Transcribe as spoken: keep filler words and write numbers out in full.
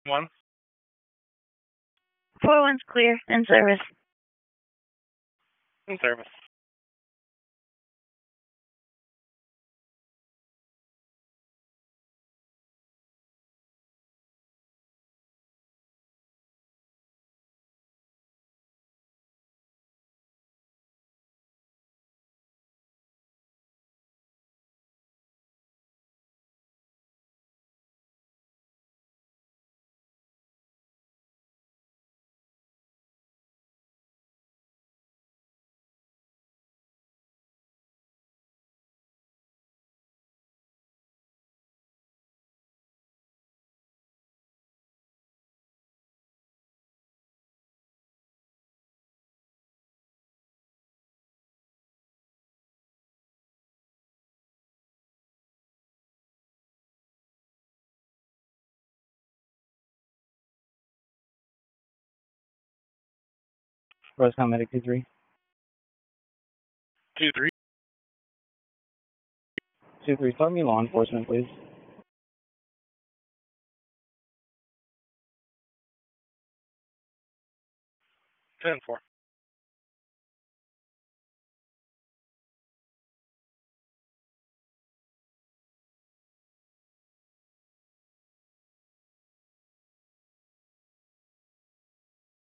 one. four one's clear. In service. In service. Rosecom Medic two three. two three. two three, start me law enforcement, please. ten four.